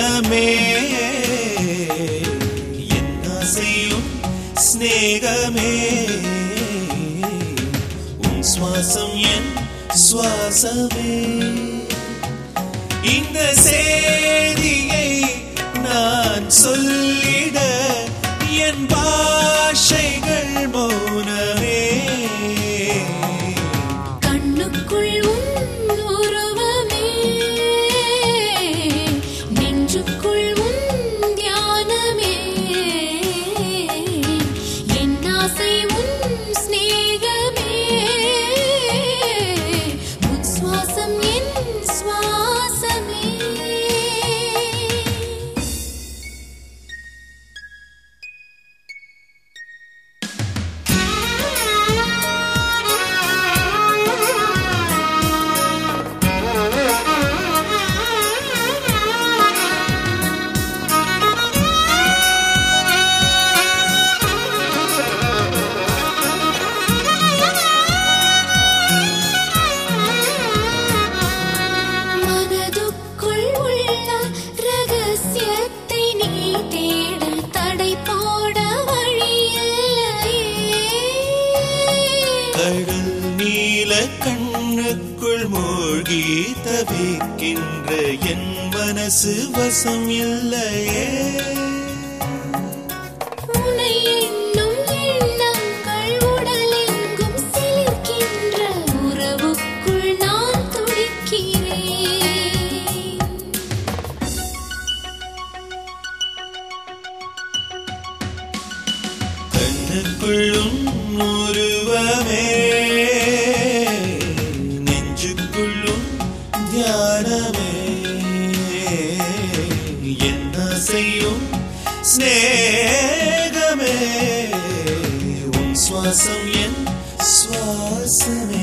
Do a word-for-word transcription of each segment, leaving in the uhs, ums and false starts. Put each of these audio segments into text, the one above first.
தியானமே என் ஆசையும் ஸ்நேகமே உன் சுவாசம் என் சுவாசமே. இந்த செய்தியை நான் சொல்லிட என் பாஷைகள் மௌனமே. கண்ணுக்குள் உன் உருவமே நெஞ்சுக்குள் உன் தியானமே என் ஆசை உன் ஸ்நேகமே உன் சுவாசம் என் சுவாசமே. கடல் நீல கண்ணுக்குள் மூழ்கி தவிக்கின்ற என் மனசு வசம் இல்லையே. உன்னை எண்ணும் எண்ணங்கள் உடலெங்கும் சிலிர்க்கின்ற உறவுக்குள் நான் துடிக்கிறேன். கண்ணுக்குள்ளும் உருவமே நெஞ்சுக்குள்ளும் தியானமே என் ஆசையும் ஸ்நேகமே உன் சுவாசம் என் சுவாசமே.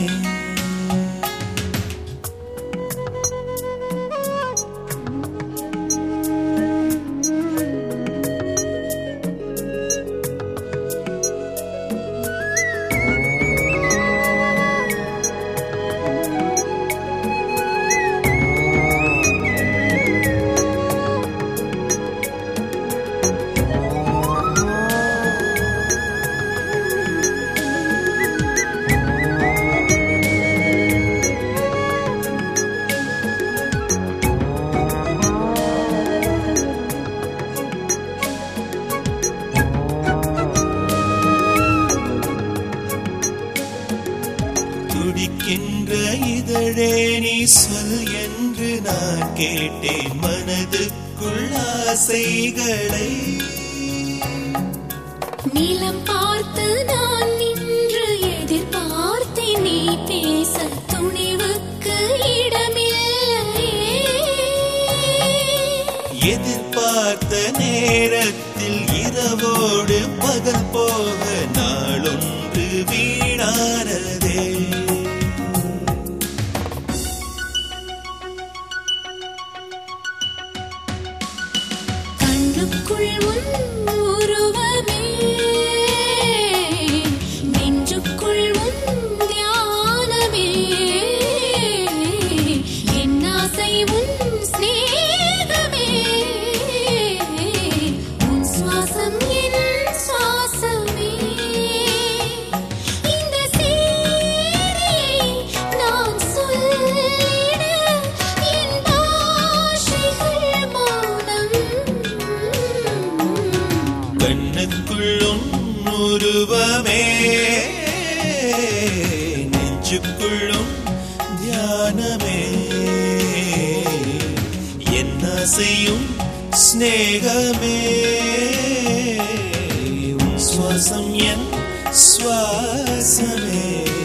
துடிக்கின்ற இதழே நீ சொல் என்று நான் கேட்டேன் மனதுக்குள் ஆசைகளை. நீலம் பார்த்து நான் நின்று எதிர்பார்த்தேன் நீ பேச துணிவுக்கு இடமில்லையே. எதிர்பார்த்த நேரத்தில் இரவோடு பகல் போக நாளொன்று வீணானதே. கண்ணுக்குள் உன் உருவமே நெஞ்சுக்குள் உன் தியானமே என் ஆசை உன் ஸ்நேகமே உன் சுவாசம் என் சுவாசமே. இந்த செய்தியை நான் சொல்லிட என் பாஷைகள் மௌனம். கண்ணுக்குள்ளும் உருவமே நெஞ்சுக்குள்ளும் தியானமே என் ஆசையும் ஸ்நேகமே உன் சுவாசம் என் சுவாசமே.